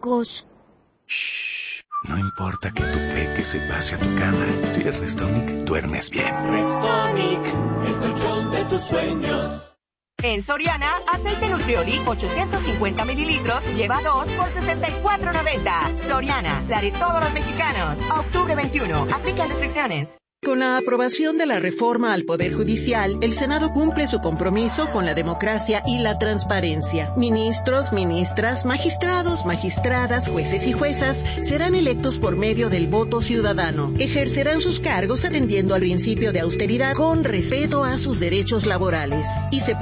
mocos. Shh, no importa que tu peque se pase a tu cama. Si es Restonic, duermes bien. Restonic, el colchón de tus sueños. En Soriana, aceite Nutrioli 850 mililitros, lleva 2 por $64.90. Soriana, la de todos los mexicanos. A octubre 21, aplican restricciones. Con la aprobación de la reforma al Poder Judicial, el Senado cumple su compromiso con la democracia y la transparencia. Ministros, ministras, magistrados, magistradas, jueces y juezas serán electos por medio del voto ciudadano. Ejercerán sus cargos atendiendo al principio de austeridad con respeto a sus derechos laborales. Y se